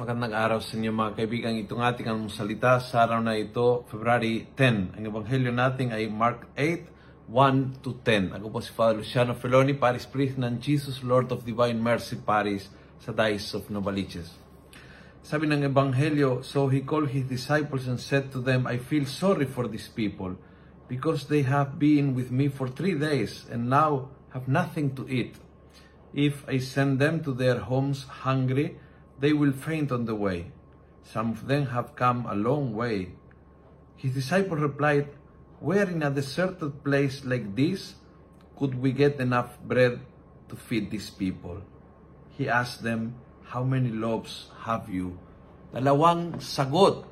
Magandang araw sa inyo mga kaibigan. Itong ating salita sa araw na ito, February 10. Ang ebanghelyo natin ay Mark 8, 1 to 10. Ako po si Father Luciano Feloni, Parish Priest ng Jesus Lord of Divine Mercy Parish sa Diocese of Novaliches. Sabi ng ebanghelyo, so he called his disciples and said to them, I feel sorry for these people because they have been with me for 3 days and now have nothing to eat. If I send them to their homes hungry, they will faint on the way. Some of them have come a long way. His disciples replied, where in a deserted place like this could we get enough bread to feed these people? He asked them, how many loaves have you? Dalawang sagot.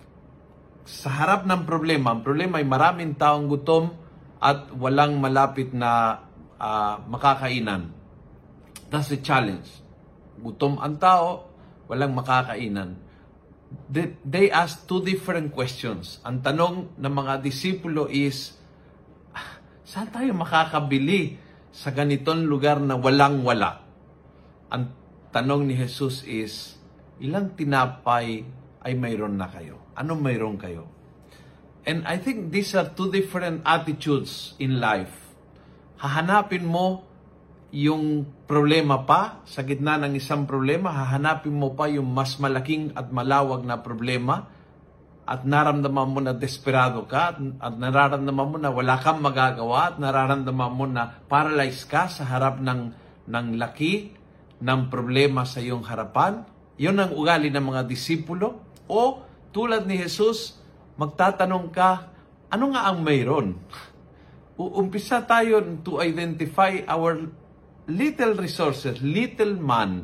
Sa harap ng problema, ang problema ay maraming taong gutom at walang malapit na makakainan. That's the challenge. Gutom ang tao, walang makakainan. They asked 2 different questions. Ang tanong ng mga disipulo is, saan tayo makakabili sa ganitong lugar na walang-wala? Ang tanong ni Jesus is, ilang tinapay ay mayroon na kayo? Anong mayroon kayo? And I think these are 2 different attitudes in life. Hahanapin mo yung problema pa, sa gitna ng isang problema, hahanapin mo pa yung mas malaking at malawag na problema at nararamdaman mo na desperado ka at nararamdaman mo na wala kang magagawa at nararamdaman mo na paralyzed ka sa harap ng laki ng problema sa iyong harapan. Yun ang ugali ng mga disipulo. O tulad ni Jesus, magtatanong ka, ano nga ang mayroon? Uumpisa tayo to identify our little resources, little man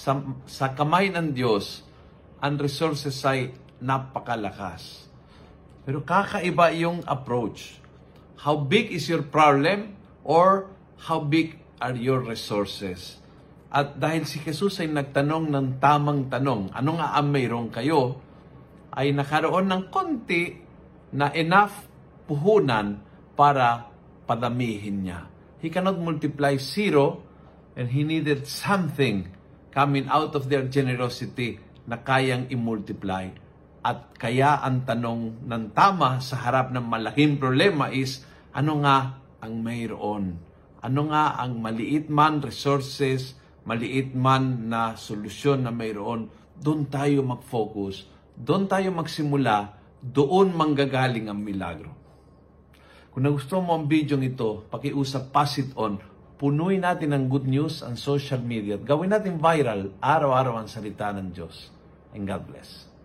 sa kamay ng Diyos, ang resources ay napakalakas. Pero kakaiba yung approach. How big is your problem or how big are your resources? At dahil si Jesus ay nagtanong ng tamang tanong, ano nga ang mayroon kayo, ay nakaroon ng konti na enough puhunan para padamihin niya. He cannot multiply 0 and he needed something coming out of their generosity na kayang i-multiply. At kaya ang tanong ng tama sa harap ng malaking problema is, ano nga ang mayroon? Ano nga ang maliit man resources, maliit man na solusyon na mayroon? Doon tayo mag-focus, doon tayo magsimula, doon manggagaling ang milagro. Kung nagustuhan mo ang video ito, pakiusap, pass it on. Punuin natin ng good news ang social media at gawin natin viral araw-araw ang salita ng Diyos. And God bless.